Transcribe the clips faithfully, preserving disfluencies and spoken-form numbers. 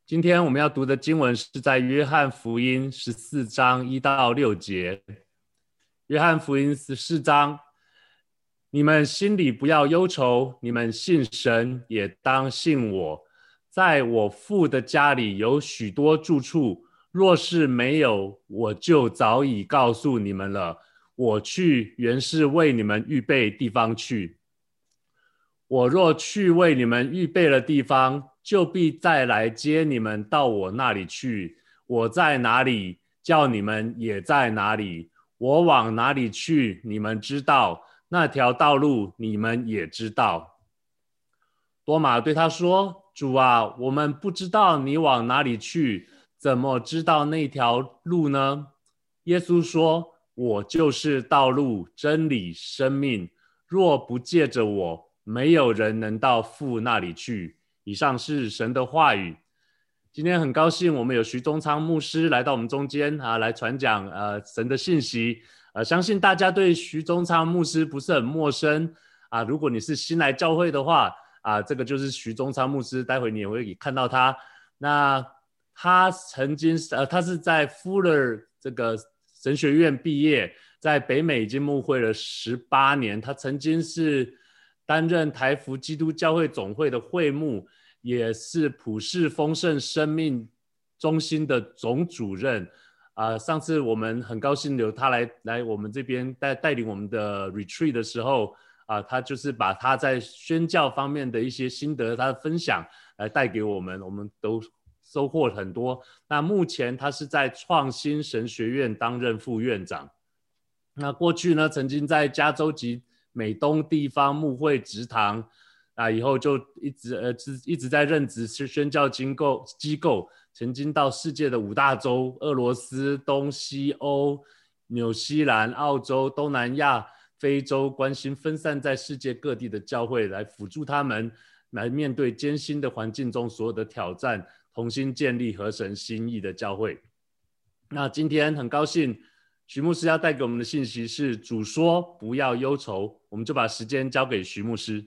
今天我们要读的经文是在约翰福音十四章一到六节。约翰福音十四章，你们心里不要忧愁，你们信神也当信我。在我父的家里有许多住处，若是没有，我就早已告诉你们了。我去原是为你们预备地方去。我若去为你们预备了地方，就必再来接你们到我那里去。我在哪里，叫你们也在哪里。我往哪里去，你们知道，那条道路你们也知道。多马对他说：主啊，我们不知道你往哪里去，怎么知道那条路呢？耶稣说：我就是道路、真理、生命，若不借着我，没有人能到父那里去。以上是神的话语。今天很高兴我们有徐宗昌牧师来到我们中间啊，来传讲呃神的信息。呃，相信大家对徐宗昌牧师不是很陌生啊。如果你是新来教会的话啊，这个就是徐宗昌牧师，待会你也会看到他。那他曾经呃他是在 Fuller 这个神学院毕业，在北美已经牧会了十八年。他曾经是担任台福基督教会总会的会牧，也是普世丰盛生命中心的总主任。呃、上次我们很高兴由他来来我们这边 带, 带领我们的 retreat 的时候、呃、他就是把他在宣教方面的一些心得他的分享来带给我们，我们都收获很多。那目前他是在创新神学院担任副院长。那过去呢，曾经在加州及美东地方牧会职堂啊，以后就一直呃一直在任职宣教机构机构，曾经到世界的五大洲：俄罗斯、东西欧、纽西兰、澳洲、东南亚、非洲，关心分散在世界各地的教会，来辅助他们来面对艰辛的环境中所有的挑战，同心建立合神心意的教会。那今天很高兴徐牧师要带给我们的信息是主说不要忧愁，我们就把时间交给徐牧师。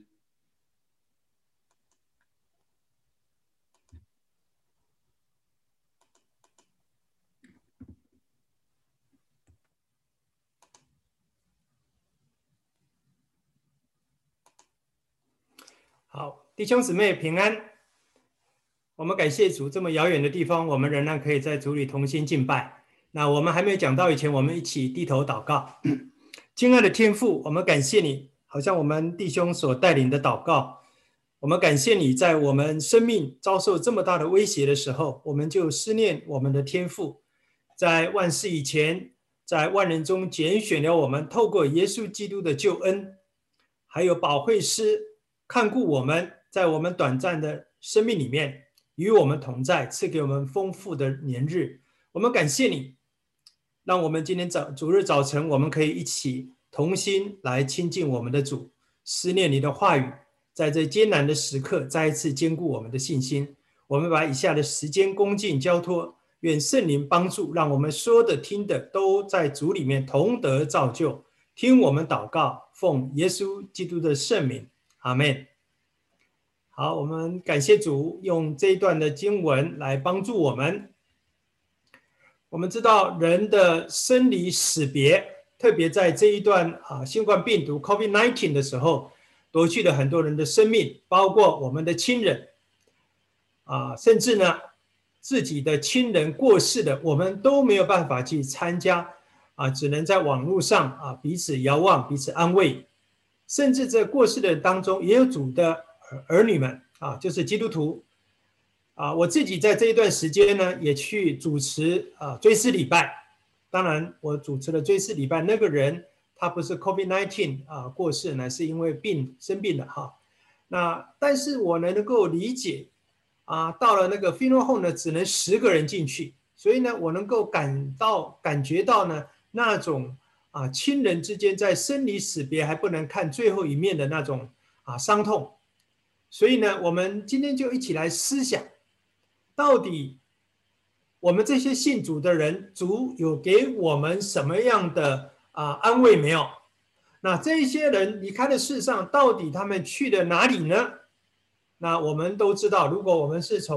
好，弟兄姊妹平安。我们感谢主，这么遥远的地方，我们仍然可以在主里同心敬拜。那我们还没有讲到以前，我们一起低头祷告。亲爱的天父，我们感谢你，好像我们弟兄所带领的祷告，我们感谢你在我们生命遭受这么大的威胁的时候，我们就思念我们的天父，在万事以前，在万人中拣选了我们，透过耶稣基督的救恩，还有保惠师看顾我们，在我们短暂的生命里面与我们同在，赐给我们丰富的年日。我们感谢你，让我们今天早主日早晨，我们可以一起同心来亲近我们的主，思念你的话语，在这艰难的时刻再一次坚固我们的信心。我们把以下的时间恭敬交托，愿圣灵帮助，让我们说的听的都在主里面同得造就。听我们祷告，奉耶稣基督的圣名，阿们。好，我们感谢主用这一段的经文来帮助我们。我们知道人的生离死别，特别在这一段啊新冠病毒 COVID 十九 的时候，夺去了很多人的生命，包括我们的亲人啊，甚至呢自己的亲人过世的，我们都没有办法去参加啊，只能在网络上啊彼此遥望，彼此安慰。甚至在过世的人当中，也有主的儿女们啊，就是基督徒啊。我自己在这一段时间呢，也去主持啊追思礼拜。当然，我主持了追思礼拜，那个人他不是 COVID 十九 啊过世，乃是因为病生病了哈。那但是我呢能够理解啊，到了那个 funeral home 呢，只能十个人进去，所以呢，我能够感到感觉到呢那种啊亲人之间在生离死别还不能看最后一面的那种啊伤痛。所以呢，我们今天就一起来思想，到底我们这些信主的人，主有给我们什么样的啊安慰没有？那这些人离开了世上，到底他们去了哪里呢？那我们都知道，如果我们是从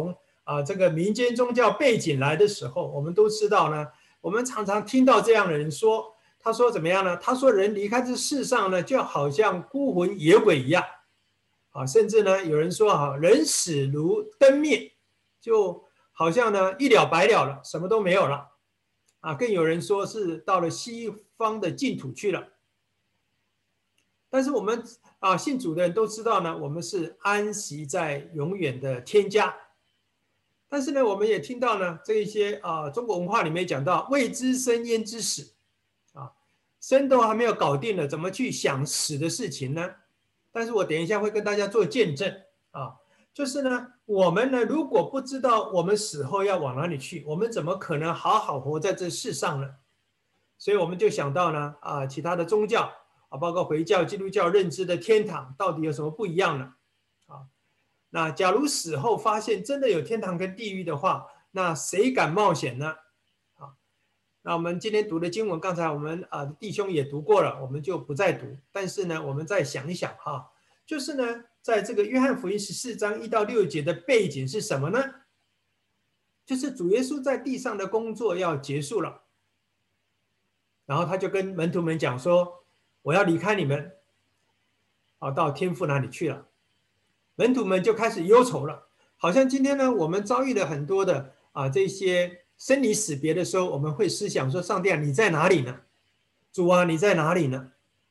啊这个民间宗教背景来的时候，我们都知道呢，我们常常听到这样的人说，他说怎么样呢？他说人离开这世上呢，就好像孤魂野鬼一样，啊，甚至呢有人说啊，人死如灯灭，就好像呢一了百了了，什么都没有了，啊，更有人说是到了西方的净土去了。但是我们啊信主的人都知道呢，我们是安息在永远的天家。但是呢，我们也听到呢，这一些啊中国文化里面讲到未知生焉知死，啊，生都还没有搞定了，怎么去想死的事情呢？但是我等一下会跟大家做见证啊，就是呢，我们呢如果不知道我们死后要往哪里去，我们怎么可能好好活在这世上呢？所以我们就想到呢，啊，其他的宗教啊，包括回教、基督教认知的天堂到底有什么不一样呢？啊，那假如死后发现真的有天堂跟地狱的话，那谁敢冒险呢？啊，那我们今天读的经文，刚才我们啊弟兄也读过了，我们就不再读。但是呢，我们再想一想哈，就是呢，在这个约翰福音十四章一到六节的背景是什么呢？就是主耶稣在地上的工作要结束了。然后他就跟门徒们讲说，我要离开你们，啊，到天父那里去了。门徒们就开始忧愁了，好像今天呢，我们遭遇了很多的啊这些生离死别的时候，我们会思想说，上帝啊，你在哪里呢？主啊，你在哪里呢？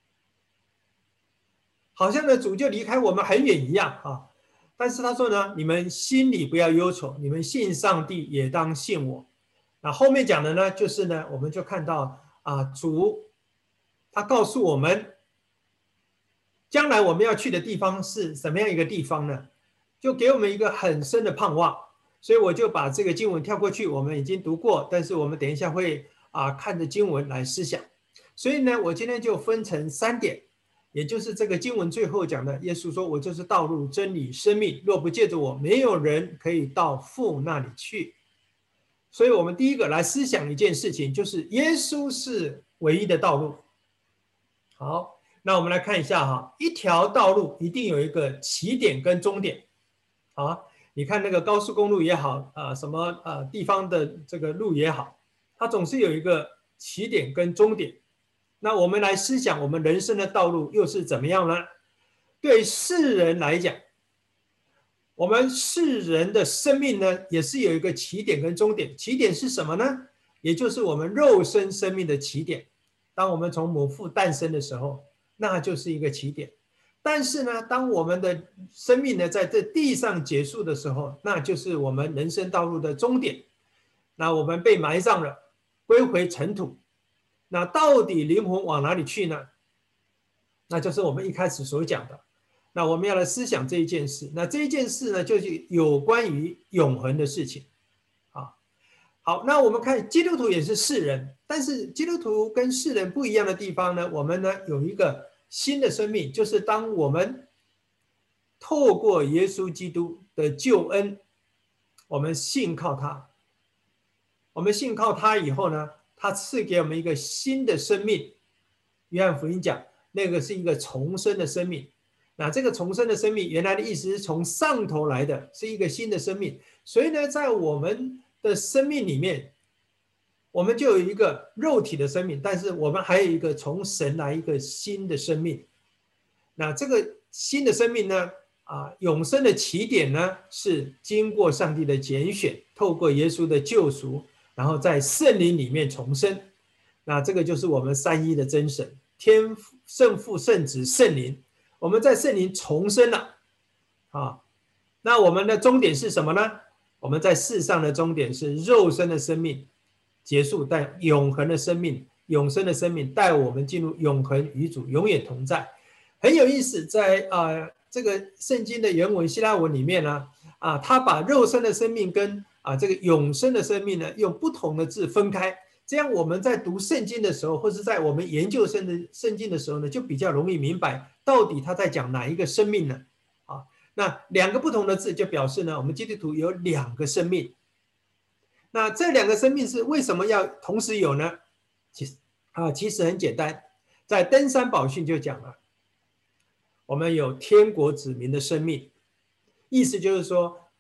好像呢，主就离开我们很远一样啊。但是他说呢，你们心里不要忧愁，你们信上帝也当信我。那后面讲的呢，就是呢，我们就看到啊，主他告诉我们，将来我们要去的地方是什么样一个地方呢？就给我们一个很深的盼望。所以我就把这个经文跳过去，我们已经读过，但是我们等一下会啊看着经文来思想。所以呢，我今天就分成三点，也就是这个经文最后讲的，耶稣说：“我就是道路、真理、生命，若不借着我，没有人可以到父那里去。”所以我们第一个来思想一件事情，就是耶稣是唯一的道路。好，那我们来看一下哈，一条道路一定有一个起点跟终点。好，你看那个高速公路也好，啊、呃，什么啊、呃、地方的这个路也好，它总是有一个起点跟终点。那我们来思想，我们人生的道路又是怎么样呢？对世人来讲，我们世人的生命呢，也是有一个起点跟终点。起点是什么呢？也就是我们肉身生命的起点。当我们从母腹诞生的时候，那就是一个起点。但是呢，当我们的生命呢在这地上结束的时候，那就是我们人生道路的终点。那我们被埋葬了，归回尘土。那到底灵魂往哪里去呢？那就是我们一开始所讲的。那我们要来思想这一件事。那这一件事呢，就是有关于永恒的事情。啊，好，那我们看基督徒也是世人，但是基督徒跟世人不一样的地方呢，我们呢有一个新的生命，就是当我们透过耶稣基督的救恩，我们信靠他，我们信靠他以后呢，他赐给我们一个新的生命。约翰福音讲，那个是一个重生的生命。那这个重生的生命，原来的意思是从上头来的，是一个新的生命。所以呢，在我们的生命里面，我们就有一个肉体的生命，但是我们还有一个从神来一个新的生命。那这个新的生命呢，啊，永生的起点呢，是经过上帝的拣选，透过耶稣的救赎，然后在圣灵里面重生。那这个就是我们三一的真神，天父、圣父、圣子、圣灵。我们在圣灵重生了，啊，那我们的终点是什么呢？我们在世上的终点是肉身的生命结束，但永恒的生命、永生的生命带我们进入永恒与主永远同在。很有意思，在啊、呃、这个圣经的原文希腊文里面呢，啊，他把肉身的生命跟啊这个永生的生命呢，用不同的字分开。这样我们在读圣经的时候，或是在我们研究圣的圣经的时候呢，就比较容易明白到底他在讲哪一个生命呢？啊，那两个不同的字就表示呢，我们基督徒有两个生命。那这两个生命是为什么要同时有呢？其实啊，其实很简单，在登山宝训就讲了，我们有天国子民的生命，意思就是说，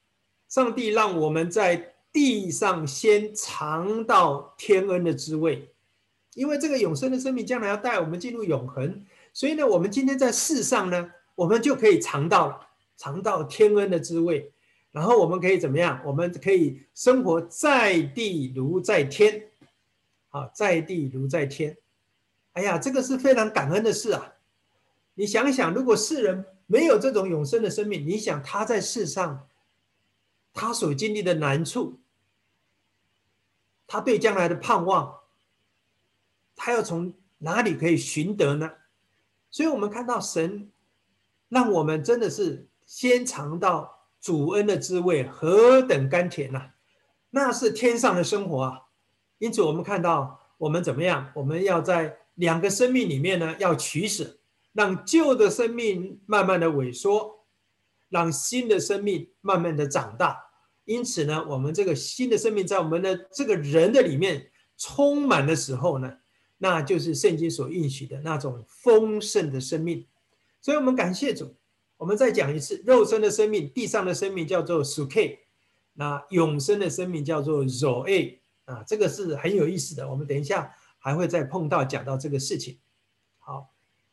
上帝让我们在地上先尝到天恩的滋味，因为这个永生的生命将来要带我们进入永恒，所以呢，我们今天在世上呢，我们就可以尝到了，尝到天恩的滋味，然后我们可以怎么样？我们可以生活在地如在天，啊，在地如在天。哎呀，这个是非常感恩的事啊！你想想，如果世人没有这种永生的生命，你想他在世上，他所经历的难处，他对将来的盼望，他要从哪里可以寻得呢？所以我们看到神让我们真的是先尝到主恩的滋味，何等甘甜啊！那是天上的生活啊！因此我们看到我们怎么样？我们要在两个生命里面呢，要取舍，让旧的生命慢慢的萎缩，让新的生命慢慢的长大。因此呢，我们这个新的生命在我们的这个人的里面充满的时候呢，那就是圣经所应许的那种丰盛的生命。所以我们感谢主。我们再讲一次，肉身的生命，地上的生命叫做 Suke， 那永生的生命叫做 Zoe 啊，这个是很有意思的。我们等一下还会再碰到讲到这个事情。好，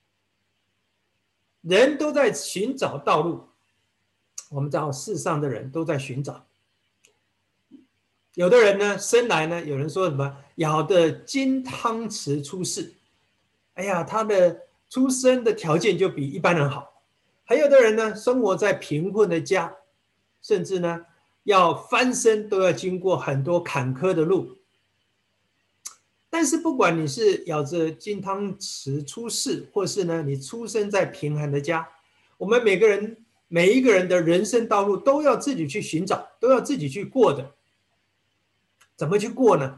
人都在寻找道路，我们知道世上的人都在寻找。有的人呢，生来呢，有人说什么舀的金汤匙出世，哎呀，他的出生的条件就比一般人好。还有的人呢，生活在贫困的家，甚至呢，要翻身都要经过很多坎坷的路。但是不管你是舀着金汤匙出世，或是呢，你出生在贫寒的家，我们每个人每一个人的人生道路都要自己去寻找，都要自己去过的。怎么去过呢？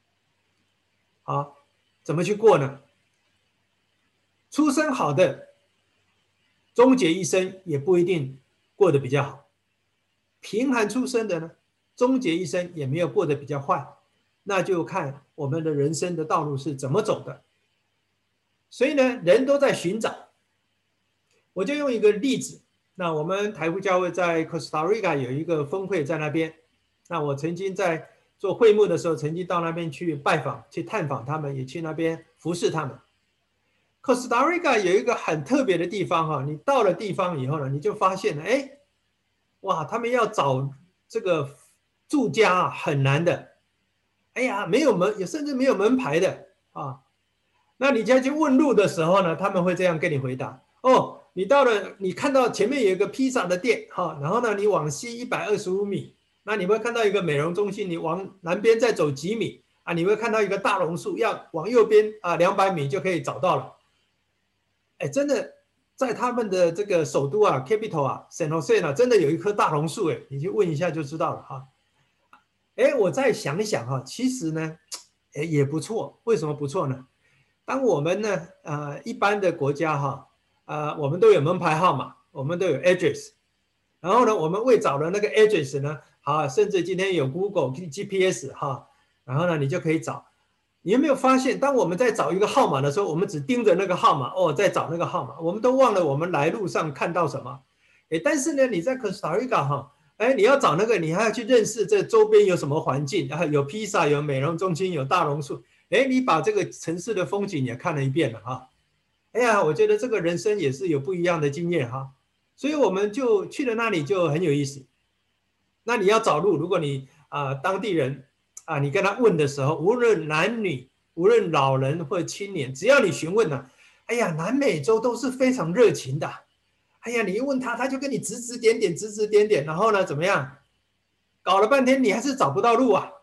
好，怎么去过呢？出身好的，终结一生也不一定过得比较好；贫寒出身的呢，终结一生也没有过得比较坏。那就看我们的人生的道路是怎么走的。所以呢，人都在寻找。我就用一个例子，那我们台福教会在 Costa Rica 有一个分会在那边，那我曾经在做会幕的时候，曾经到那边去拜访、去探访他们，也去那边服侍他们。Costa Rica 有一个很特别的地方哈，你到了地方以后呢，你就发现了，哎，哇，他们要找这个住家啊，很难的。哎呀，没有门，也甚至没有门牌的啊。那你再去问路的时候呢，他们会这样跟你回答：哦，你到了，你看到前面有一个披萨的店哈，然后呢，你往西一百二十五米。那你会看到一个美容中心，你往南边再走几米啊，你会看到一个大榕树，要往右边啊两百米就可以找到了。哎，真的，在他们的这个首都啊 ，capital 啊 ，San Jose 呢，真的有一棵大榕树，哎，你去问一下就知道了哈。哎，我再想一想哈，其实呢，哎也不错。为什么不错呢？当我们呢，呃，一般的国家哈，呃，我们都有门牌号码，我们都有 address， 然后呢，我们为找的那个 address 呢。好，甚至今天有 Google G P S 哈，然后呢，你就可以找。你有没有发现，当我们在找一个号码的时候，我们只盯着那个号码，哦，在找那个号码，我们都忘了我们来路上看到什么。哎，但是呢，你在 Costa Rica 哈，哎，你要找那个，你还要去认识这周边有什么环境，然后有披萨，有美容中心，有大榕树，哎，你把这个城市的风景也看了一遍了哈。哎呀，我觉得这个人生也是有不一样的经验哈，所以我们就去了那里就很有意思。那你要找路，如果你啊、呃、当地人啊，你跟他问的时候，无论男女，无论老人或青年，只要你询问呢，哎呀，南美洲都是非常热情的。哎呀，你一问他，他就跟你指指点点，指指点点，然后呢，怎么样？搞了半天你还是找不到路啊。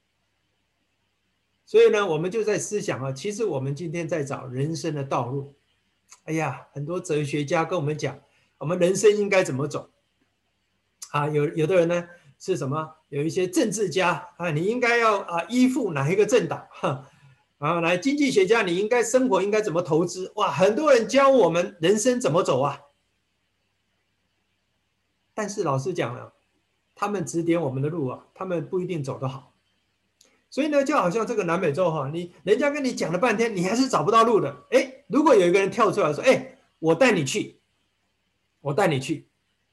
所以呢，我们就在思想啊，其实我们今天在找人生的道路。哎呀，很多哲学家跟我们讲，我们人生应该怎么走。啊，有有的人呢是什么？有一些政治家啊，你应该要啊依附哪一个政党？哈，啊，来经济学家，你应该生活应该怎么投资？哇，很多人教我们人生怎么走啊。但是老实讲了，他们指点我们的路啊，他们不一定走得好。所以呢，就好像这个南美洲哈，你人家跟你讲了半天，你还是找不到路的。哎，如果有一个人跳出来说，哎，我带你去，我带你去。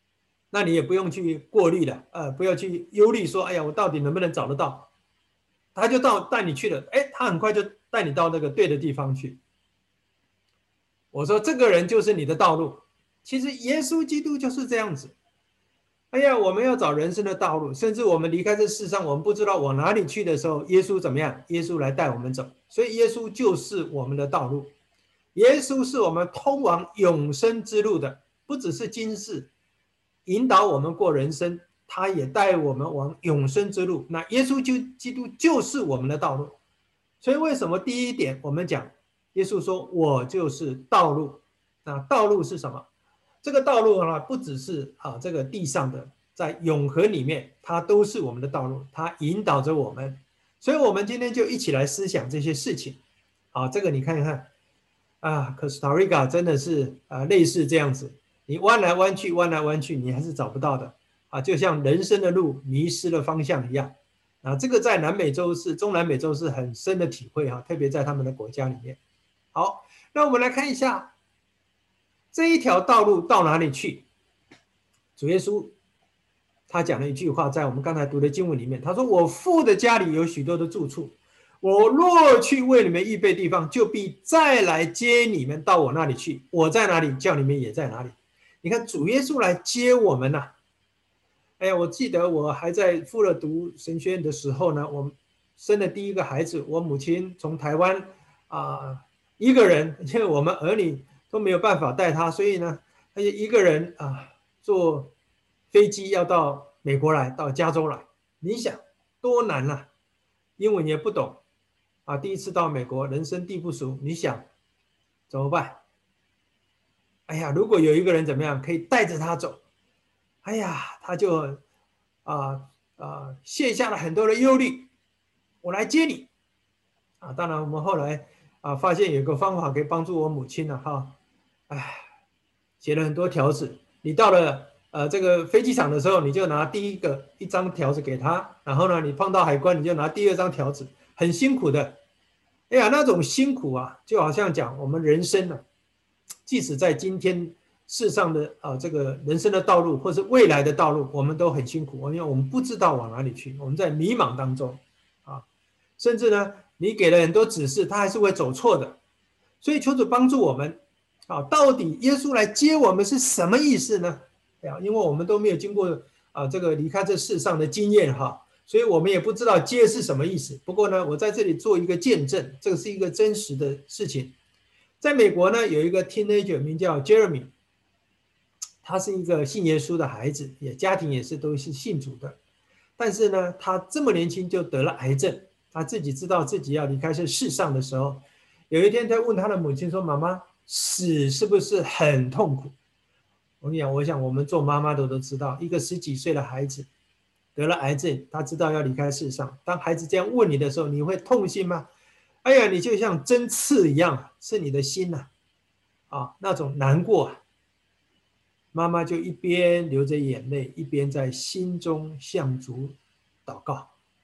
那你也不用去过滤了，呃，不要去忧虑说，哎呀，我到底能不能找得到？他就到带你去了，哎，他很快就带你到那个对的地方去。我说这个人就是你的道路。其实耶稣基督就是这样子。哎呀，我们要找人生的道路，甚至我们离开这世上，我们不知道往哪里去的时候，耶稣怎么样？耶稣来带我们走，所以耶稣就是我们的道路。耶稣是我们通往永生之路的，不只是今世引导我们过人生，他也带我们往永生之路。那耶稣就基督就是我们的道路。所以为什么第一点我们讲耶稣说我就是道路？那道路是什么？这个道路呢，不只是啊这个地上的，在永恒里面，它都是我们的道路，它引导着我们。所以我们今天就一起来思想这些事情。啊，这个你看一看啊，Costa Rica 真的是啊类似这样子，你弯来弯去，弯来弯去，你还是找不到的啊，就像人生的路迷失了方向一样。啊，这个在南美洲是中南美洲是很深的体会哈，特别在他们的国家里面。好，那我们来看一下。这一条道路到哪里去？主耶稣他讲了一句话，在我们刚才读的经文里面，他说：“我父的家里有许多的住处，我若去为你们预备地方，就必再来接你们到我那里去。我在哪里，叫你们也在哪里。”你看，主耶稣来接我们呐、啊。哎呀，我记得我还在富勒读神学院的时候呢，我生了第一个孩子，我母亲从台湾啊、呃、一个人，因为我们儿女都没有办法带他，所以呢，他就一个人啊坐飞机要到美国来，到加州来。你想多难啊，英文也不懂啊，第一次到美国，人生地不熟，你想怎么办？哎呀，如果有一个人怎么样可以带着他走，哎呀，他就啊啊卸下了很多的忧虑，我来接你啊。当然，我们后来啊发现有个方法可以帮助我母亲了哈。哎，写了很多条子。你到了呃这个飞机场的时候，你就拿第一个一张条子给他，然后呢，你碰到海关，你就拿第二张条子，很辛苦的。哎呀，那种辛苦啊，就好像讲我们人生呢、啊，即使在今天世上的啊这个人生的道路，或是未来的道路，我们都很辛苦，因为我们不知道往哪里去，我们在迷茫当中啊，甚至呢，你给了很多指示，他还是会走错的。所以求主帮助我们。啊，到底耶稣来接我们是什么意思呢？因为我们都没有经过啊这个离开这世上的经验哈，所以我们也不知道接是什么意思。不过呢，我在这里做一个见证，这个是一个真实的事情。在美国呢，有一个 teenager 名叫 Jeremy， 他是一个信耶稣的孩子，也家庭也是都是信主的。但是呢，他这么年轻就得了癌症，他自己知道自己要离开这世上的时候，有一天他问他的母亲说：“妈妈，死是不是很痛苦？”我跟你讲，我想我们做妈妈的都知道，一个十几岁的孩子得了癌症，他知道要离开世上。当孩子这样问你的时候，你会痛心吗？哎呀，你就像针刺一样，是你的心呐、啊，啊，那种难过啊。妈妈就一边流着眼泪，一边在心中向主祷告。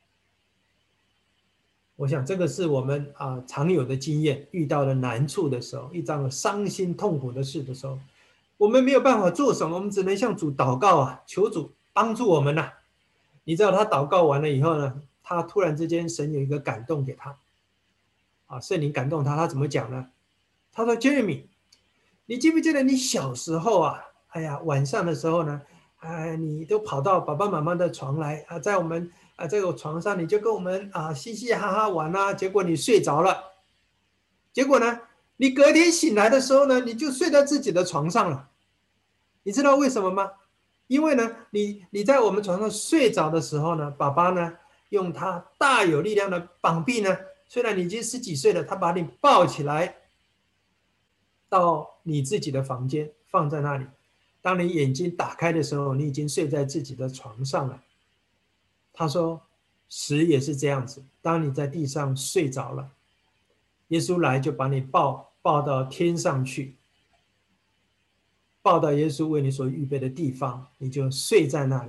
我想这个是我们啊常有的经验，遇到了难处的时候，遇到了伤心痛苦的事的时候，我们没有办法做什么，我们只能向主祷告啊，求主帮助我们呐、啊。你知道他祷告完了以后呢，他突然之间神有一个感动给他，啊，圣灵感动他，他怎么讲呢？他说 ：“Jeremy， 你记不记得你小时候啊？哎呀，晚上的时候呢，哎，你都跑到爸爸妈妈的床来啊，在我们。”啊，这个床上你就跟我们啊嘻嘻哈哈玩啊，结果你睡着了，结果呢，你隔天醒来的时候呢，你就睡在自己的床上了。你知道为什么吗？因为呢，你你在我们床上睡着的时候呢，爸爸呢用他大有力量的膀臂呢，虽然你已经十几岁了，他把你抱起来到你自己的房间，放在那里。当你眼睛打开的时候，你已经睡在自己的床上了。他说死也是这样子，当你在地上睡着了，耶稣来就把你抱抱到天上去，抱到耶稣为你所预备的地方，你就睡在那里，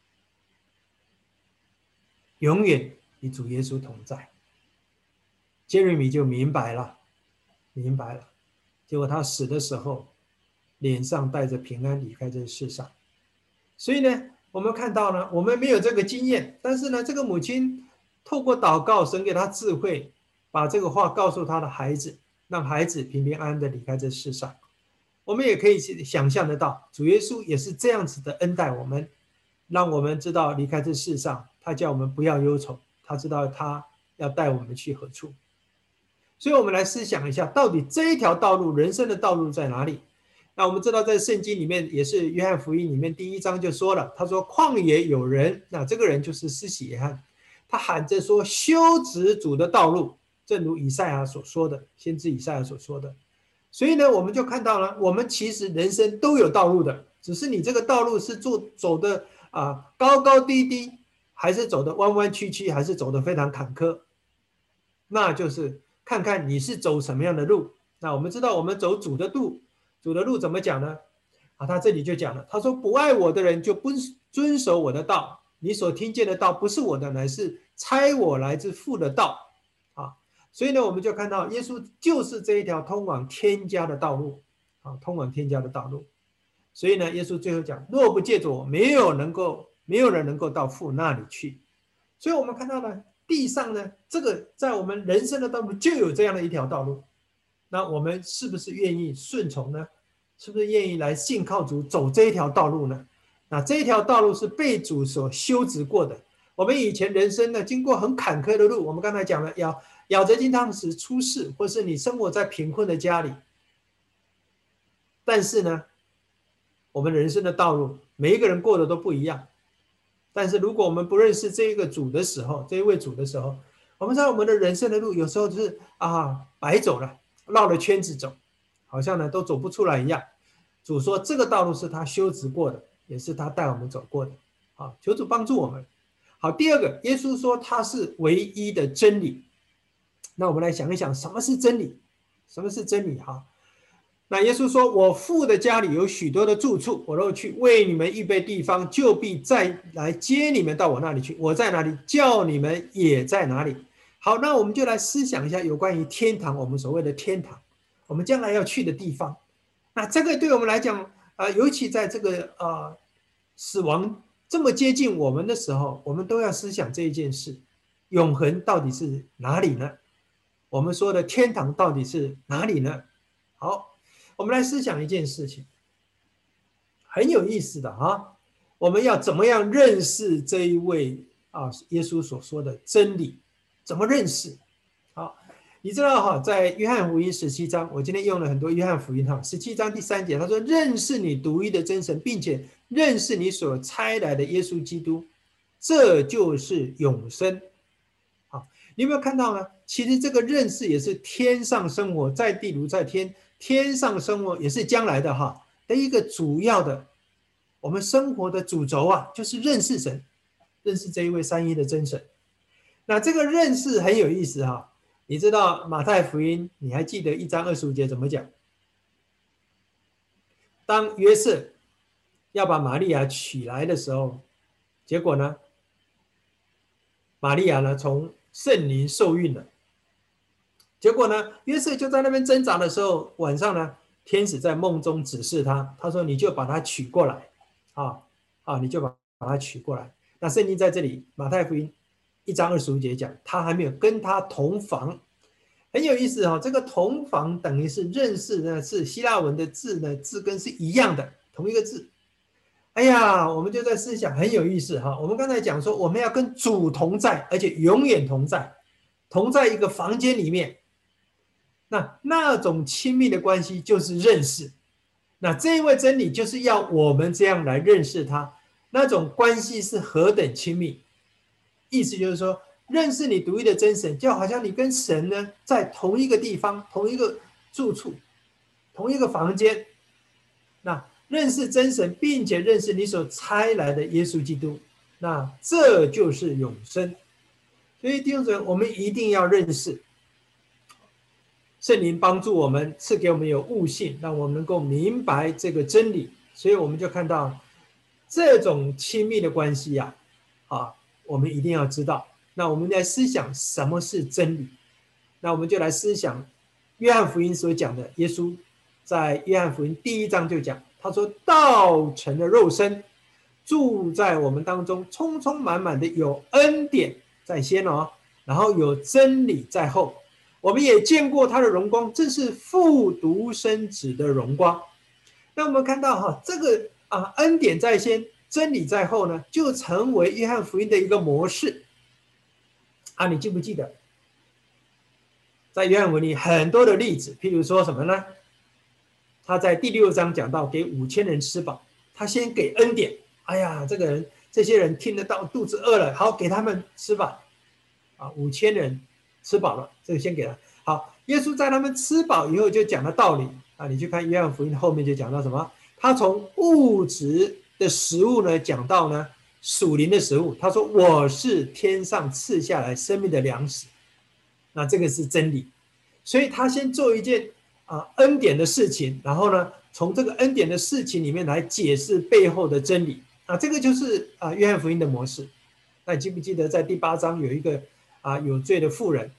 永远与主耶稣同在。杰瑞米就明白了，明白了，结果他死的时候脸上带着平安离开这世上。 所以呢，我们看到呢，我们没有这个经验，但是呢，这个母亲透过祷告，神给她智慧，把这个话告诉她的孩子，让孩子平平安安的离开这世上。我们也可以想象得到，主耶稣也是这样子的恩待我们，让我们知道离开这世上，他叫我们不要忧愁，他知道他要带我们去何处。所以我们来思想一下，到底这一条道路，人生的道路在哪里？那我们知道在圣经里面，也是约翰福音里面第一章就说了，他说旷野有人，那这个人就是施洗约翰，他喊着说修直主的道路，正如以赛亚所说的，先知以赛亚所说的。所以呢，我们就看到了，我们其实人生都有道路的，只是你这个道路是走走的啊高高低低，还是走的弯弯曲曲，还是走的非常坎坷，那就是看看你是走什么样的路。那我们知道，我们走主的路，主的路怎么讲呢？啊，他这里就讲了，他说不爱我的人就不遵守我的道，你所听见的道不是我的，乃是差我来自父的道。所以呢，我们就看到耶稣就是这一条通往天家的道路，啊，通往天家的道路。所以呢，耶稣最后讲，若不借着我，没有能够，没有人能够到父那里去。所以我们看到呢，地上呢，这个在我们人生的道路就有这样的一条道路。那我们是不是愿意顺从呢？是不是愿意来信靠主，走这一条道路呢？那这一条道路是被主所修直过的。我们以前人生呢，经过很坎坷的路，我们刚才讲了，要咬着金汤匙出世，或是你生活在贫困的家里。但是呢，我们人生的道路，每一个人过的都不一样。但是如果我们不认识这一个主的时候，这一位主的时候，我们知道我们的人生的路有时候就是啊白走了，绕了圈子走，好像呢都走不出来一样。主说这个道路是他修直过的，也是他带我们走过的。好，求主帮助我们。好，第二个，耶稣说他是唯一的真理。那我们来想一想，什么是真理？什么是真理？哈，那耶稣说：“我父的家里有许多的住处，我若去为你们预备地方，就必再来接你们到我那里去。我在哪里，叫你们也在哪里。”好，那我们就来思想一下有关于天堂，我们所谓的天堂，我们将来要去的地方。那这个对我们来讲，啊、呃，尤其在这个啊、呃、死亡这么接近我们的时候，我们都要思想这一件事：永恒到底是哪里呢？我们说的天堂到底是哪里呢？好，我们来思想一件事情，很有意思的啊！我们要怎么样认识这一位啊？耶稣所说的真理，怎么认识？好，你知道哈，在约翰福音十七章，我今天用了很多约翰福音哈，十七章第三节，他说：“认识你独一的真神，并且认识你所差来的耶稣基督，这就是永生。”好，你有没有看到呢？其实这个认识也是天上生活，在地如在天，天上生活也是将来的哈的一个主要的我们生活的主轴啊，就是认识神，认识这一位三一的真神。那这个认识很有意思哈，你知道马太福音，你还记得一章二十五节怎么讲？当约瑟要把玛利亚娶来的时候，结果呢，玛利亚呢从圣灵受孕了。结果呢，约瑟就在那边挣扎的时候，晚上呢，天使在梦中指示他，他说：“你就把他娶过来，啊啊，你就把把他娶过来。”那圣经在这里，马太福音一章二十五节讲，他还没有跟他同房，很有意思哈、哦。这个同房等于是认识呢，是希腊文的字呢，字根是一样的，同一个字。哎呀，我们就在思想，很有意思哈、哦。我们刚才讲说，我们要跟主同在，而且永远同在，同在一个房间里面。那那种亲密的关系就是认识，那这一位真理就是要我们这样来认识他，那种关系是何等亲密。意思就是说，认识你独一的真神，就好像你跟神呢在同一个地方、同一个住处、同一个房间。那认识真神，并且认识你所差来的耶稣基督，那这就是永生。所以弟兄姊妹，我们一定要认识。圣灵帮助我们，赐给我们有悟性，让我们能够明白这个真理。所以我们就看到这种亲密的关系呀、啊，啊，我们一定要知道。那我们来思想什么是真理？那我们就来思想约翰福音所讲的，耶稣在约翰福音第一章就讲，他说道成了肉身， 住在我们当中，充充满满的有恩典在先哦，然后有真理在后。我们也见过他的荣光，正是父独生子的荣光。那我们看到哈，这个啊恩典在先，真理在后呢，就成为约翰福音的一个模式啊。你记不记得，在约翰福音里很多的例子，譬如说什么呢？他在第六章讲到给五千人吃饱，他先给恩典。哎呀，这个人这些人听得到肚子饿了，好给他们吃吧。啊，五千人吃饱了，这个先给他。好，耶稣在他们吃饱以后就讲了道理啊。你去看约翰福音后面就讲到什么？他从物质的食物呢讲到呢属灵的食物。他说我是天上赐下来生命的粮食，那这个是真理。所以他先做一件啊恩典的事情，然后呢从这个恩典的事情里面来解释背后的真理啊，这个就是啊约翰福音的模式。那你记不记得在第八章有一个啊有罪的妇人，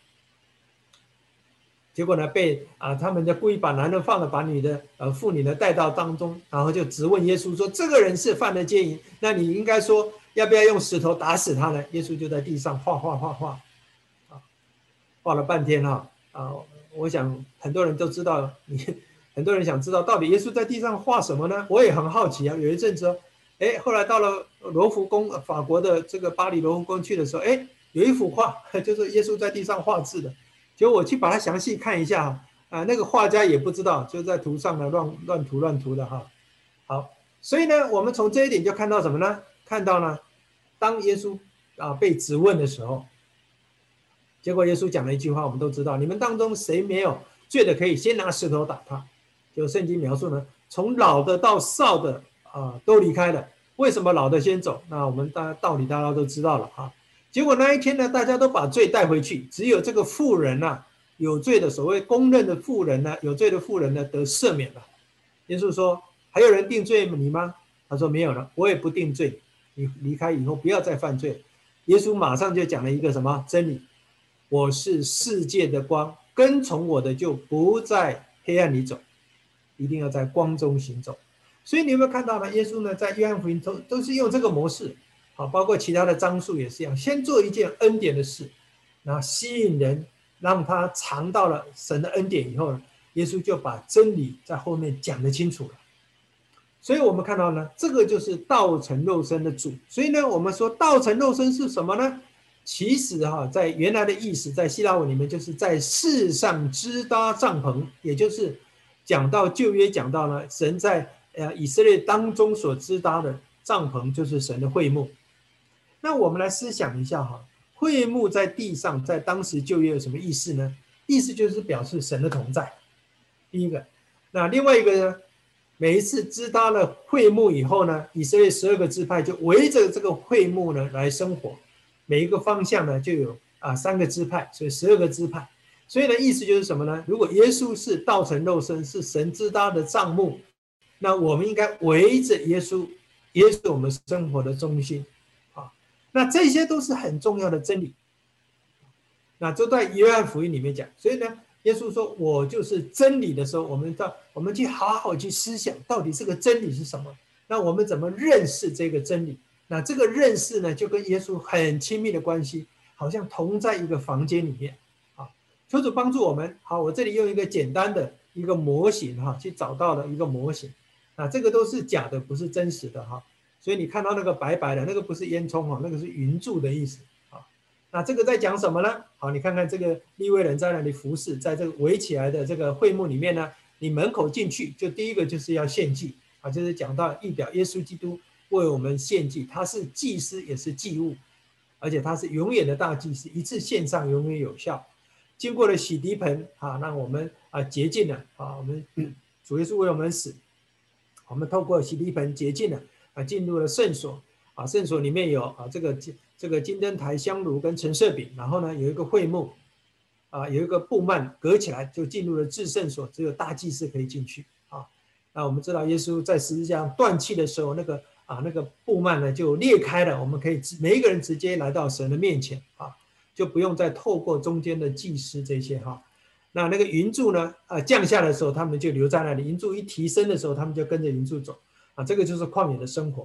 结果呢被啊他们就故意把男人放了，把女的呃妇女呢带到当中，然后就质问耶稣说这个人是犯了奸淫，那你应该说要不要用石头打死他呢？耶稣就在地上画画画画啊，画了半天哈啊，我想很多人都知道，你很多人想知道到底耶稣在地上画什么呢？我也很好奇啊。有一阵子哦，哎，后来到了罗浮宫，法国的这个巴黎罗浮宫去的时候，哎，有一幅画就是耶稣在地上画字的。结果我去把它详细看一下啊、呃，那个画家也不知道，就在图上呢乱乱涂乱涂的哈。好，所以呢，我们从这一点就看到什么呢？看到呢，当耶稣啊被质问的时候，结果耶稣讲了一句话，我们都知道，你们当中谁没有罪的，可以先拿石头打他。就圣经描述呢，从老的到少的啊、呃、都离开了。为什么老的先走？那我们大道理大家都知道了哈。结果那一天呢，大家都把罪带回去，只有这个妇人呢、啊，有罪的所谓公认的妇人呢，有罪的妇人呢得赦免了。耶稣说：“还有人定罪你吗？”他说：“没有了，我也不定罪。你离开以后不要再犯罪。”耶稣马上就讲了一个什么真理？我是世界的光，跟从我的就不在黑暗里走，一定要在光中行走。所以你有没有看到呢？耶稣呢，在约翰福音都都是用这个模式。好，包括其他的章数也是一样，先做一件恩典的事，然后吸引人，让他尝到了神的恩典以后呢，耶稣就把真理在后面讲得清楚了。所以我们看到呢，这个就是道成肉身的主。所以呢，我们说道成肉身是什么呢？其实哈、啊，在原来的意思，在希腊文里面就是在世上支搭帐篷，也就是讲到旧约讲到呢，神在呃以色列当中所支搭的帐篷就是神的会幕。那我们来思想一下哈，会幕在地上，在当时旧约有什么意思呢？意思就是表示神的同在。第一个，那另外一个呢？每一次支搭了会幕以后呢，以色列十二个支派就围着这个会幕呢来生活，每一个方向呢就有啊三个支派，所以十二个支派。所以呢，意思就是什么呢？如果耶稣是道成肉身，是神支搭的帐幕，那我们应该围着耶稣，耶稣我们生活的中心。那这些都是很重要的真理，那就在约翰福音里面讲。所以呢，耶稣说我就是真理的时候，我们到我们去好好去思想，到底这个真理是什么？那我们怎么认识这个真理？那这个认识呢，就跟耶稣很亲密的关系，好像同在一个房间里面。啊，求主帮助我们。好，我这里用一个简单的一个模型哈，去找到了一个模型。啊，这个都是假的，不是真实的哈。所以你看到那个白白的那个不是烟囱哈，那个是云柱的意思啊。那这个在讲什么呢？好，你看看这个利未人在那里服侍，在这个围起来的这个会幕里面呢，你门口进去，就第一个就是要献祭啊，就是讲到预表耶稣基督为我们献祭，他是祭司也是祭物，而且他是永远的大祭司，一次献上永远有效。经过了洗涤盆啊，让我们啊洁净了啊，我们、嗯、主耶稣为我们死，我们透过洗涤盆洁净了。啊，进入了圣所啊，圣所里面有啊这个这个金灯台、香炉跟陈设饼，然后呢有一个会幕，啊有一个布幔隔起来，就进入了至圣所，只有大祭司可以进去啊。那我们知道耶稣在十字架上断气的时候，那个啊那个布幔呢就裂开了，我们可以每一个人直接来到神的面前啊，就不用再透过中间的祭司这些哈。那那个云柱呢啊降下的时候，他们就留在那里；云柱一提升的时候，他们就跟着云柱走。啊，这个就是旷野的生活。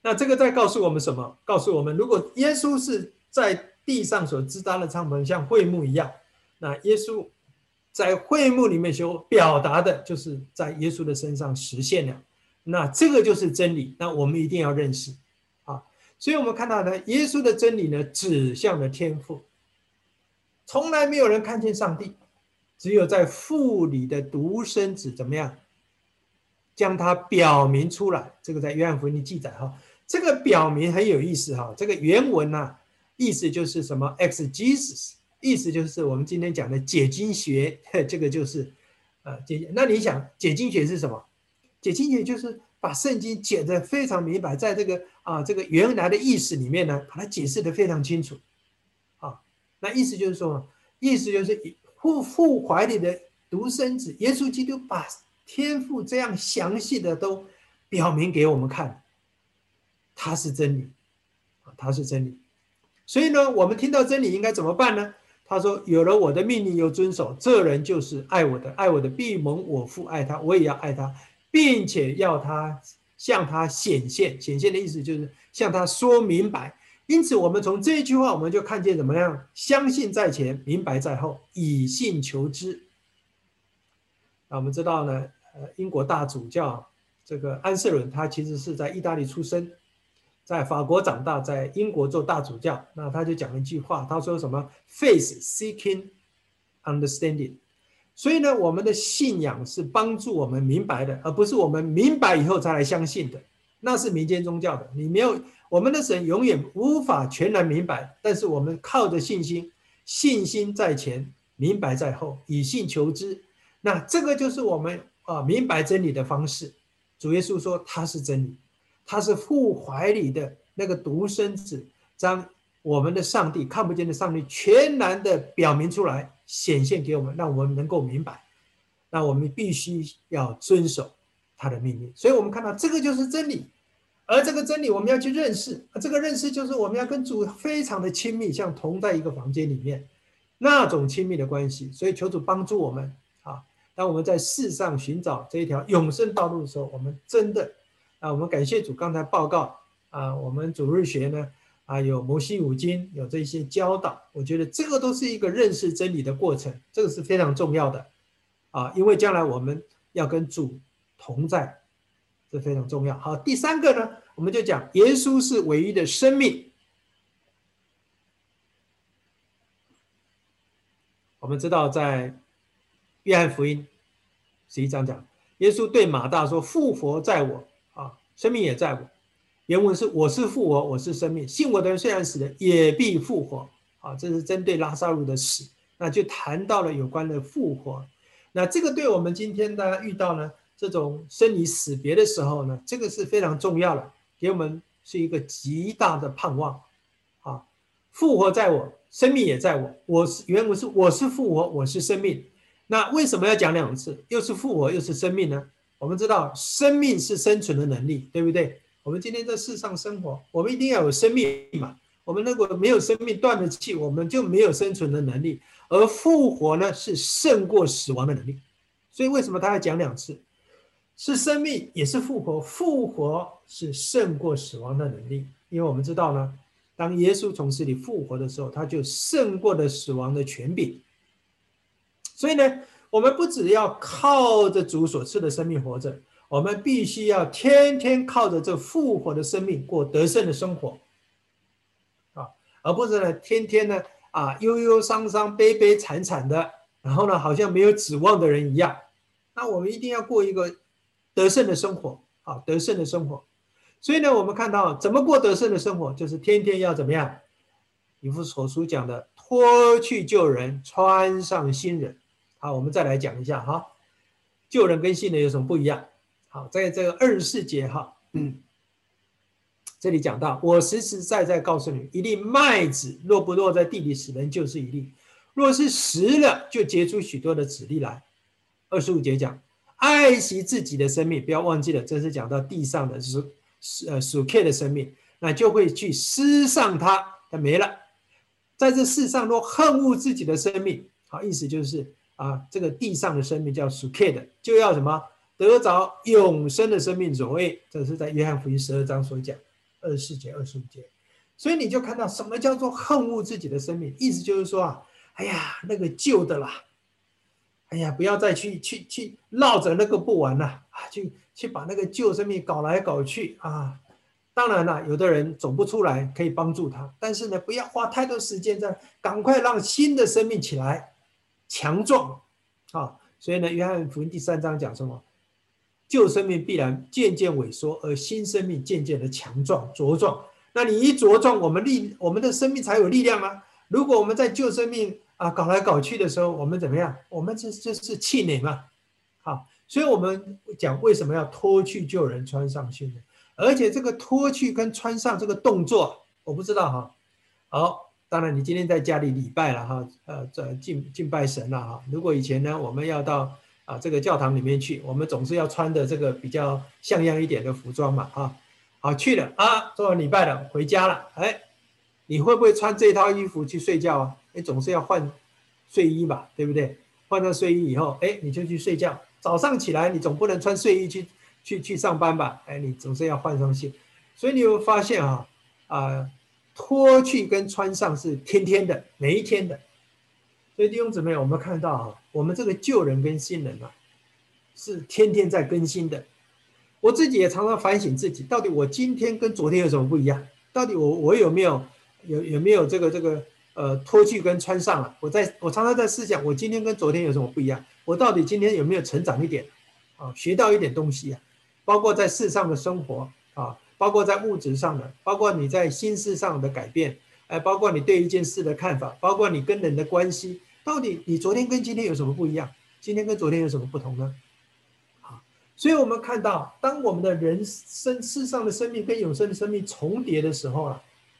那这个在告诉我们什么？告诉我们，如果耶稣是在地上所支搭的帐篷像会幕一样，那耶稣在会幕里面所表达的就是在耶稣的身上实现了，那这个就是真理，那我们一定要认识啊。所以我们看到呢，耶稣的真理呢指向了天父，从来没有人看见上帝，只有在父里的独生子怎么样将它表明出来，这个在约翰福音记载哈。这个表明很有意思哈，这个原文呢、啊，意思就是什么 exegesis， 意思就是我们今天讲的解经学，这个就是呃解。那你想解经学是什么？解经学就是把圣经解得非常明白，在这个啊这个原来的意思里面呢，把它解释得非常清楚啊。那意思就是说，意思就是父父怀里的独生子耶稣基督把天父这样详细的都表明给我们看。它是真理，它是真理。所以呢，我们听到真理应该怎么办呢？他说：“有了我的命令又遵守，这人就是爱我的。爱我的必蒙我父爱他，我也要爱他，并且要他向他显现。显现的意思就是向他说明白。因此，我们从这一句话，我们就看见怎么样？相信在前，明白在后，以信求之。那我们知道呢，呃，英国大主教这个安瑟伦，他其实是在意大利出生。在法国长大，在英国做大主教，那他就讲了一句话，他说什么 ？Faith seeking understanding。所以呢，我们的信仰是帮助我们明白的，而不是我们明白以后才来相信的。那是民间宗教的，你没有我们的神永远无法全然明白，但是我们靠着信心，信心在前，明白在后，以信求之。那这个就是我们啊明白真理的方式。主耶稣说他是真理。他是父怀里的那个独生子，将我们的上帝看不见的上帝全然的表明出来，显现给我们，让我们能够明白。那我们必须要遵守他的命令。所以我们看到这个就是真理，而这个真理我们要去认识，这个认识就是我们要跟主非常的亲密，像同在一个房间里面那种亲密的关系。所以求主帮助我们啊，当我们在世上寻找这一条永生道路的时候，我们真的啊，我们感谢主，刚才报告啊，我们主日学呢啊有摩西五经，有这些教导，我觉得这个都是一个认识真理的过程，这个是非常重要的啊，因为将来我们要跟主同在，这非常重要。好，第三个呢，我们就讲耶稣是唯一的生命。我们知道在约翰福音十一章讲，耶稣对马大说：“复活在我。”啊，生命也在我。原文是我是复活，我是生命，信我的人虽然死了，也必复活。啊，这是针对拉撒路的死，那就谈到了有关的复活。那这个对我们今天大家遇到呢这种生离死别的时候呢，这个是非常重要的，给我们是一个极大的盼望。啊，复活在我，生命也在我。我是原文是我是复活，我是生命。那为什么要讲两次？又是复活，又是生命呢？我们知道生命是生存的能力，对不对？我们今天在世上生活，我们一定要有生命嘛。我们如果没有生命，断了气，我们就没有生存的能力。而复活呢，是胜过死亡的能力。所以为什么他要讲两次？是生命，也是复活。复活是胜过死亡的能力，因为我们知道呢，当耶稣从死里复活的时候，他就胜过了死亡的权柄。所以呢，我们不只要靠着主所赐的生命活着，我们必须要天天靠着这复活的生命过得胜的生活，啊，而不是呢天天呢啊忧忧伤伤、悲悲惨惨的，然后呢好像没有指望的人一样。那我们一定要过一个得胜的生活，啊，得胜的生活。所以呢，我们看到怎么过得胜的生活，就是天天要怎么样？以弗所书讲的，脱去旧人，穿上新人。好，我们再来讲一下哈，旧人跟新人有什么不一样？好，在这个二十四节哈，嗯，这里讲到，我实实在在告诉你，一粒麦子若不落在地里死人，就是一粒；若是死了，就结出许多的子粒来。二十五节讲，爱惜自己的生命，不要忘记了，这是讲到地上的属呃属 K 的生命，那就会去失上它，它没了。在这世上若恨恶自己的生命，好，意思就是啊，这个地上的生命叫属 K 的，就要什么得着永生的生命所谓，这是在约翰福音十二章所讲。 二十四节、二十五节。所以你就看到什么叫做恨恶自己的生命，意思就是说啊，哎呀，那个旧的啦，哎呀，不要再去去去绕着那个不玩了啊，去去把那个旧生命搞来搞去啊。当然了，有的人走不出来，可以帮助他，但是呢，不要花太多时间在，赶快让新的生命起来，强壮啊。所以呢，约翰福音第三章讲什么？旧生命必然渐渐萎缩，而新生命渐渐的强壮茁壮。那你一茁壮，我们力我们的生命才有力量啊。如果我们在旧生命啊搞来搞去的时候，我们怎么样？我们这这是气馁嘛。好，所以我们讲为什么要脱去旧人，穿上新人，而且这个脱去跟穿上这个动作，我不知道哈。好，当然你今天在家里礼拜了哈，呃，敬敬拜神了哈。如果以前呢，我们要到啊这个教堂里面去，我们总是要穿的这个比较像样一点的服装嘛哈。好，去了啊，做完礼拜了，回家了，哎，你会不会穿这套衣服去睡觉啊？你总是要换睡衣吧，对不对？换上睡衣以后，哎，你就去睡觉。早上起来，你总不能穿睡衣去去去上班吧？哎，你总是要换上去。所以你有发现啊啊，脱去跟穿上是天天的，每一天的。所以弟兄姊妹，我们看到啊，我们这个旧人跟新人啊，是天天在更新的。我自己也常常反省自己，到底我今天跟昨天有什么不一样？到底我我有没有有有没有这个这个呃脱去跟穿上了？我在我常常在思想，我今天跟昨天有什么不一样？我到底今天有没有成长一点啊？学到一点东西啊？包括在世上的生活啊，包括在物质上的，包括你在心事上的改变，哎，包括你对一件事的看法，包括你跟人的关系，到底你昨天跟今天有什么不一样？今天跟昨天有什么不同呢？所以我们看到，当我们的人生世上的生命跟永生的生命重叠的时候啊，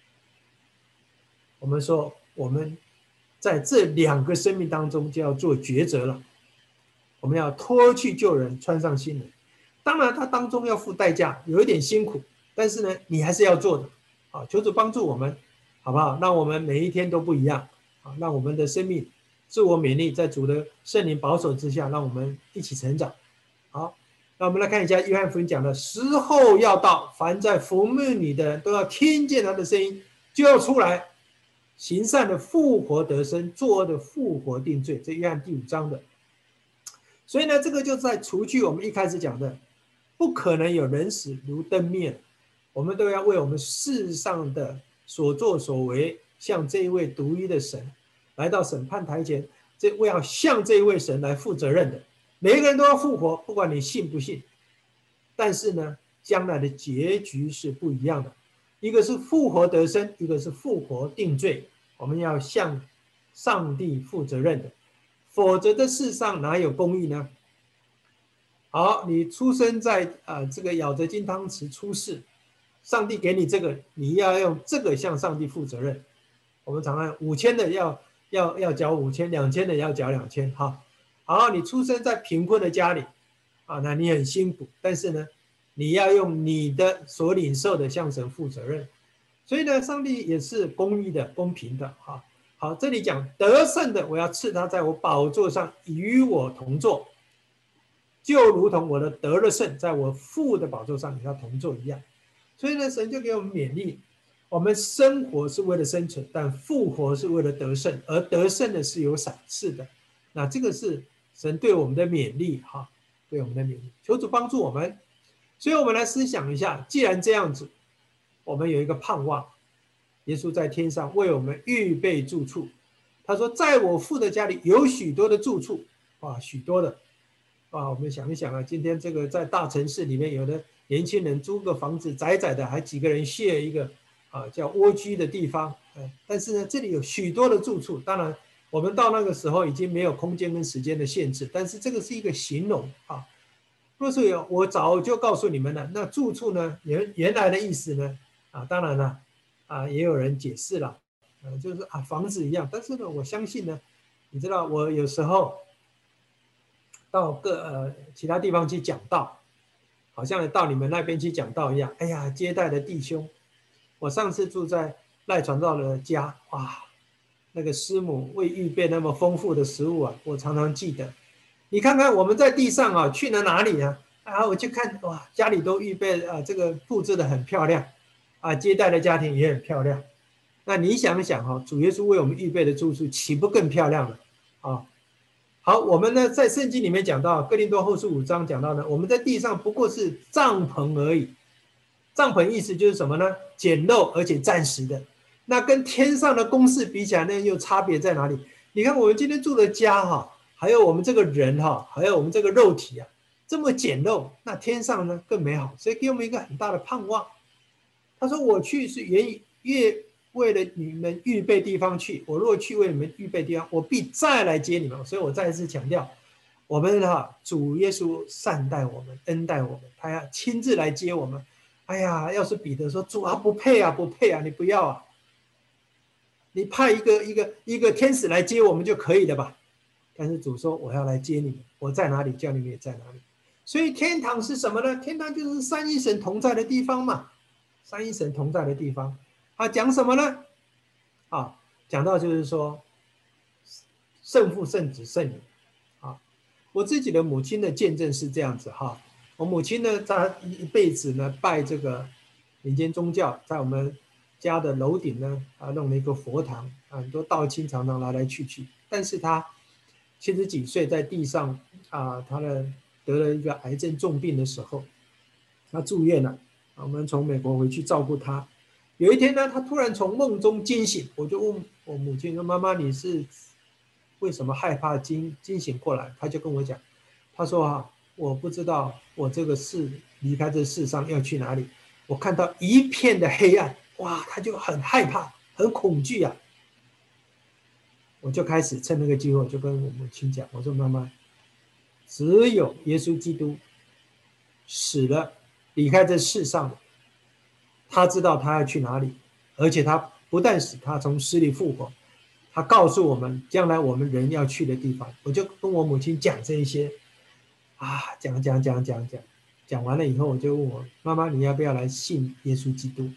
我们说我们在这两个生命当中就要做抉择了。我们要脱去旧人，穿上新人。当然，它当中要付代价，有一点辛苦，但是呢，你还是要做的。啊，求主帮助我们，好不好？让我们每一天都不一样啊，让我们的生命自我勉励，在主的圣灵保守之下，让我们一起成长。好。那我们来看一下约翰福音讲的时候要到，凡在服侍你的人都要听见他的声音，就要出来，行善的复活得生，作恶的复活定罪。这约翰第五章的。所以呢，这个就在除去我们一开始讲的，不可能有人死如灯灭，我们都要为我们世上的所作所为，向这一位独一的神来到审判台前，这为要向这一位神来负责任的。每一个人都要复活，不管你信不信。但是呢，将来的结局是不一样的，一个是复活得生，一个是复活定罪。我们要向上帝负责任的，否则的世上哪有公义呢？好，你出生在啊、呃、这个咬着金汤匙出世，上帝给你这个，你要用这个向上帝负责任。我们常常五千的要要要缴五千，两千的要缴两千，哈。好，你出生在贫困的家里，啊，那你很辛苦，但是呢，你要用你的所领受的向神负责任。所以呢，上帝也是公义的、公平的，哈。好，这里讲得胜的，我要赐他在我宝座上与我同坐，就如同我的得了胜，在我父的宝座上与他同坐一样。所以呢，神就给我们勉励，我们生活是为了生存，但复活是为了得胜，而得胜的是有赏赐的。那这个是神对我们的勉励，哈，对我们的勉励，求主帮助我们。所以我们来思想一下，既然这样子，我们有一个盼望，耶稣在天上为我们预备住处。他说，在我父的家里有许多的住处，啊，许多的，啊，我们想一想啊，今天这个在大城市里面，有的年轻人租个房子窄窄的，还几个人 share 一个啊叫蜗居的地方，呃，但是呢，这里有许多的住处，当然。我们到那个时候已经没有空间跟时间的限制，但是这个是一个形容啊。若是有，我早就告诉你们了。那住处呢，原原来的意思呢，啊，当然了，啊，也有人解释了，呃，就是啊房子一样。但是呢，我相信呢，你知道，我有时候到各呃其他地方去讲道，好像到你们那边去讲道一样。哎呀，接待的弟兄，我上次住在赖传道的家，哇。那个师母为预备那么丰富的食物啊，我常常记得。你看看我们在地上啊，去了哪里啊？啊，我去看哇，家里都预备啊，这个布置的很漂亮啊，接待的家庭也很漂亮。那你想想哈，主耶稣为我们预备的住处，岂不更漂亮了啊？好，我们呢在圣经里面讲到，哥林多后书五章讲到呢，我们在地上不过是帐篷而已。帐篷意思就是什么呢？简陋而且暂时的。那跟天上的公事比起来呢，又差别在哪里？你看我们今天住的家哈，还有我们这个人哈，还有我们这个肉体啊，这么简陋，那天上呢更美好，所以给我们一个很大的盼望。他说：“我去是原越为了你们预备地方去，我若去为你们预备地方，我必再来接你们。”所以我再一次强调，我们哈主耶稣善待我们，恩待我们，他要亲自来接我们。哎呀，要是彼得说主啊不配啊不配啊，你不要啊，你派一个一个一个天使来接我们就可以了吧？但是主说我要来接你们，我在哪里，叫你们也在哪里。所以天堂是什么呢？天堂就是三一神同在的地方嘛，三一神同在的地方。他讲什么呢？啊，讲到就是说圣父、圣子、圣灵。啊，我自己的母亲的见证是这样子哈。我母亲呢，她一辈子呢拜这个民间宗教，在我们家的楼顶呢啊弄了一个佛堂，啊很多道亲常常来来去去。但是她七十几岁在地上啊，她的得了一个癌症重病的时候，她住院了，我们从美国回去照顾她。有一天呢，她突然从梦中惊醒，我就问我母亲说：“妈妈，你是为什么害怕惊惊醒过来？”她就跟我讲，她说啊。我不知道我这个世离开这世上要去哪里，我看到一片的黑暗，哇，他就很害怕，很恐惧啊。我就开始趁那个机会，我就跟我母亲讲，我说妈妈，只有耶稣基督死了，离开这世上了，他知道他要去哪里，而且他不但死，他从死里复活，他告诉我们将来我们人要去的地方。我就跟我母亲讲这一些。啊，讲讲讲讲讲，讲完了以后，我就问我妈妈，你要不要来信耶稣基督？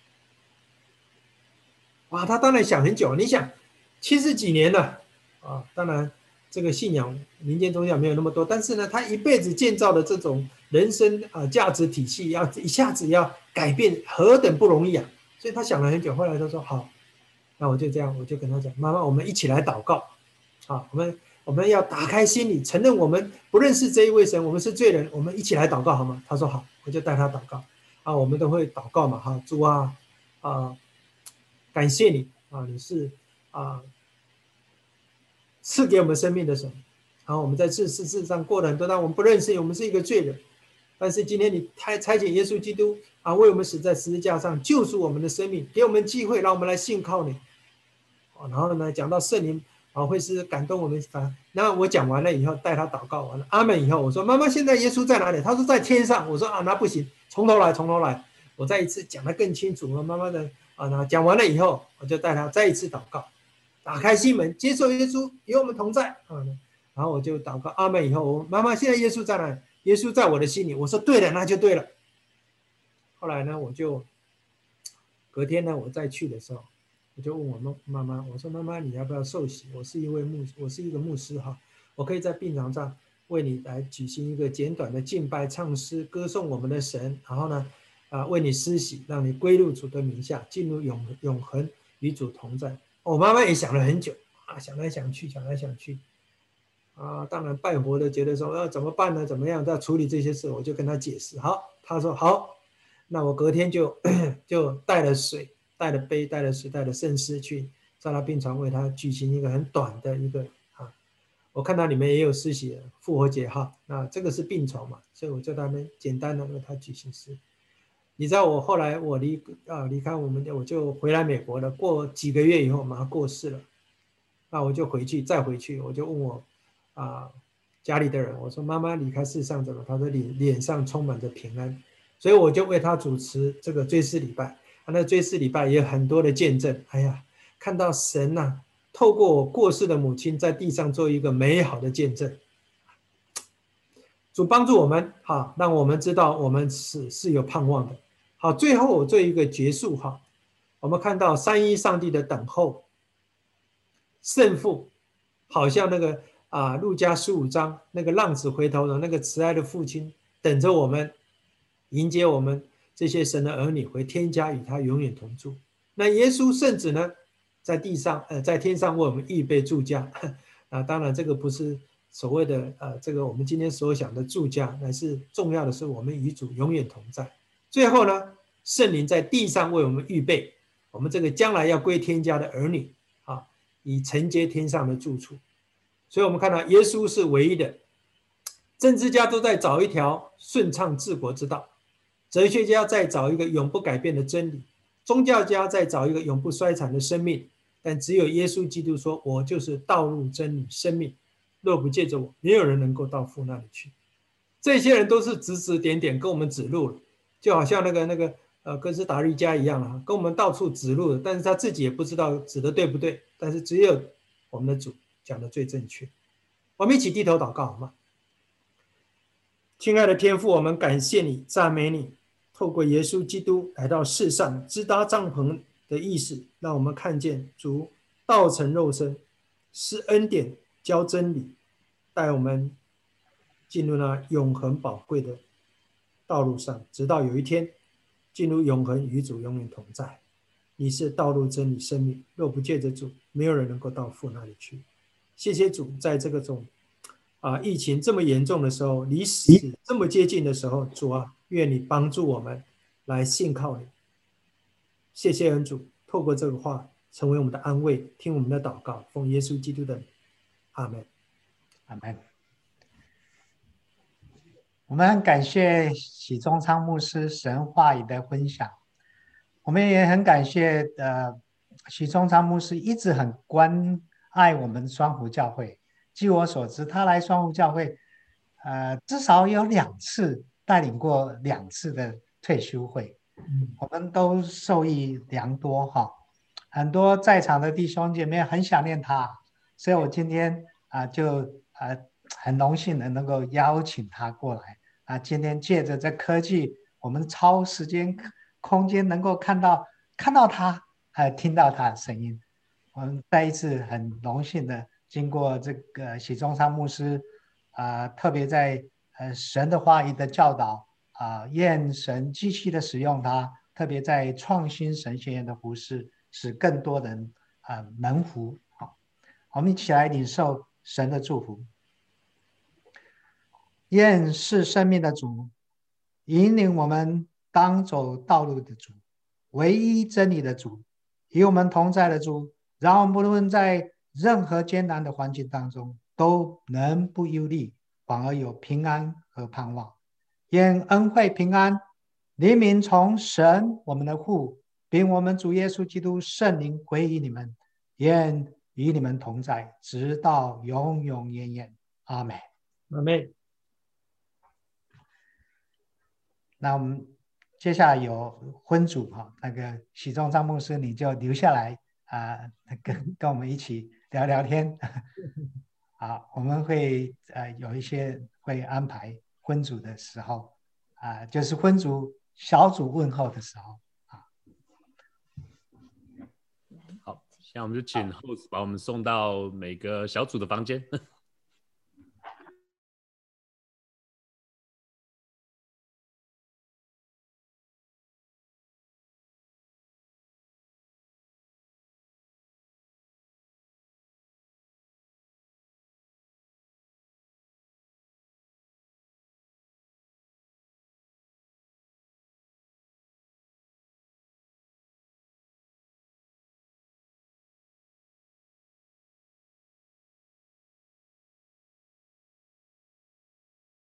哇，他当然想很久。你想，七十几年了啊，当然这个信仰民间宗教没有那么多，但是呢，他一辈子建造的这种人生啊价值体系，要一下子要改变，何等不容易啊！所以他想了很久，后来他说好，那我就这样，我就跟他讲，妈妈，我们一起来祷告，啊，我们。我们要打开心里，承认我们不认识这一位神，我们是罪人，我们一起来祷告好吗？他说好，我就带他祷告啊，我们都会祷告嘛哈，主啊啊，感谢你啊，你是啊赐给我们生命的神，然后我们在这世世上过了很多，但我们不认识你，我们是一个罪人，但是今天你差差遣耶稣基督啊，为我们死在十字架上，救赎我们的生命，给我们机会，让我们来信靠你。然后呢，讲到圣灵。啊，会是感动我们啊。那我讲完了以后，带他祷告完了，阿门以后，我说妈妈，现在耶稣在哪里？他说在天上。我说啊，那不行，从头来，从头来。我再一次讲得更清楚了，妈妈的啊，那讲完了以后，我就带他再一次祷告，打开心门，接受耶稣，与我们同在啊。然后我就祷告阿门以后，我妈妈现在耶稣在哪里？耶稣在我的心里。我说对了，那就对了。后来呢，我就隔天呢，我再去的时候。我就问我妈妈，我说妈妈，你要不要受洗？我是一位牧，我是一个牧师哈，我可以在病床上为你来举行一个简短的敬拜、唱诗、歌颂我们的神，然后呢，啊，为你施洗，让你归入主的名下，进入永永恒与主同在。我妈妈也想了很久啊，想来想去，想来想去，啊，当然拜佛的觉得说要、啊、怎么办呢？怎么样要处理这些事？我就跟他解释，好，他说好，那我隔天就就带了水。带了杯，带了水，带了圣诗去在他病床为他举行一个很短的一个啊，我看到里面也有诗写复活节哈，那这个是病床嘛，所以我就他们简单的为他举行诗。你知道我后来我离啊离开我们，我就回来美国了。过几个月以后，马上过世了，那我就回去再回去，我就问我啊家里的人，我说妈妈离开世上怎么？他说脸脸上充满着平安，所以我就为他主持这个追思礼拜。他那追思礼拜也有很多的见证，哎呀，看到神呐、啊，透过我过世的母亲在地上做一个美好的见证。主帮助我们，哈，让我们知道我们是是有盼望的。好，最后我做一个结束哈，我们看到三一上帝的等候，圣父，好像那个啊，路加十五章那个浪子回头的那个慈爱的父亲，等着我们，迎接我们。 这些神的儿女回天家与他永远同住。那耶稣圣子呢，在地上呃在天上为我们预备住家啊，当然这个不是所谓的呃这个我们今天所想的住家，乃是重要的是我们与主永远同在。最后呢，圣灵在地上为我们预备我们这个将来要归天家的儿女啊，以承接天上的住处。所以我们看到耶稣是唯一的，政治家都在找一条顺畅治国之道，哲学家在找一个永不改变的真理，宗教家在找一个永不衰残的生命，但只有耶稣基督说，我就是道路真理生命，若不借着我，没有人能够到父那里去。这些人都是指指点点跟我们指路了，就好像那个那个呃哥斯达黎加一样啊，跟我们到处指路的，但是他自己也不知道指的对不对，但是只有我们的主讲的最正确。我们一起低头祷告好吗？亲爱的天父，我们感谢你，赞美你，透过耶稣基督来到世上，支搭帐篷的意思，让我们看见主道成肉身，施恩典，教真理，带我们进入那永恒宝贵的道路上，直到有一天进入永恒，与主永远同在。你是道路真理生命，若不借着主，没有人能够到父那里去。谢谢主，在这个种啊疫情这么严重的时候，离死这么接近的时候，主啊，愿你帮助我们来信靠你。谢谢恩主，透过这个话成为我们的安慰，听我们的祷告，奉耶稣基督的名，阿们。 阿们。我们很感谢许宗昌牧师神话语的分享，我们也很感谢呃许宗昌牧师一直很关爱我们双湖教会。据我所知，他来双湖教会，呃，至少有两次带领过两次的退休会，我们都受益良多哈。很多在场的弟兄姐妹很想念他，所以我今天啊、呃、就呃很荣幸的能够邀请他过来啊。今天借着这科技，我们超时间空间能够看到看到他，还有听到他的声音。我们再一次很荣幸的经过这个许宗昌牧师啊、呃，特别在呃神的话语的教导啊、呃，愿神继续的使用他，特别在创新神学院的服事，使更多人啊、呃、蒙福。好，我们一起来领受神的祝福。愿是生命的主，引领我们当走道路的主，唯一真理的主，与我们同在的主，让我们不论在任何艰难的环境当中，都能不忧虑，反而有平安和盼望。愿恩惠平安怜悯从神我们的父，并我们主耶稣基督圣灵归于你们，愿与你们同在，直到永永远远。阿们。 阿们。 那我们接下来有婚主哈，那个许宗昌牧师，你就留下来啊、呃，跟跟我们一起聊聊天。好，我们会呃有一些会安排婚主的时候啊、呃，就是婚主小组问候的时候啊。 好，现在我们就请 host 把我们送到每个小组的房间。